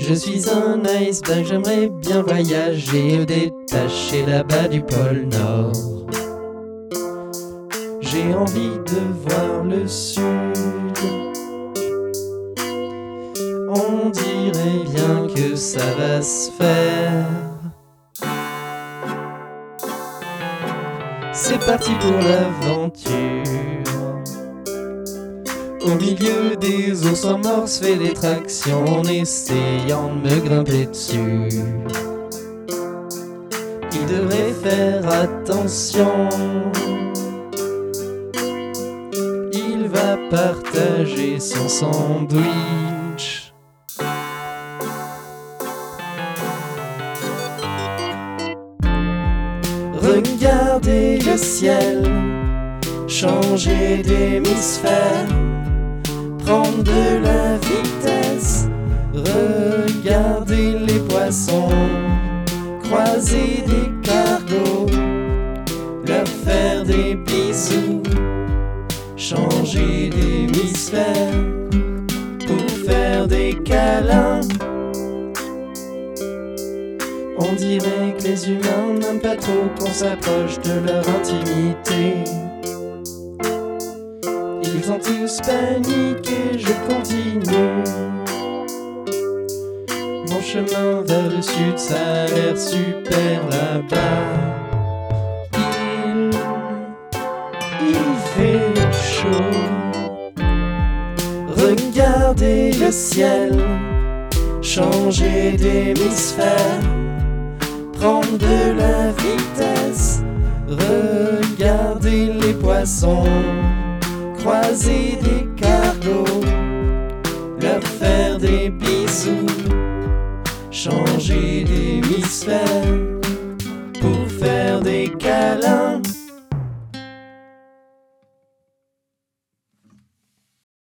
Je suis un iceberg, j'aimerais bien voyager, détaché là-bas du pôle Nord. J'ai envie de voir le sud. On dirait bien que ça va se faire. C'est parti pour l'aventure. Au milieu des ours en morse, fais des tractions en essayant de me grimper dessus. Il devrait faire attention. Il va partager son sandwich. Regardez le ciel, changer d'hémisphère, prendre de la vitesse, regarder les poissons, croiser des cargos, leur faire des bisous, changer d'hémisphère pour faire des câlins. On dirait que les humains n'aiment pas trop qu'on s'approche de leur intimité. Ils ont tous paniqué, je continue. Mon chemin vers le sud, ça a l'air super là-bas. Il fait chaud. Regardez le ciel, changer d'hémisphère, prendre de la vitesse, regarder les poissons, croiser des cargos, leur faire des bisous, changer d'hémisphère pour faire des câlins.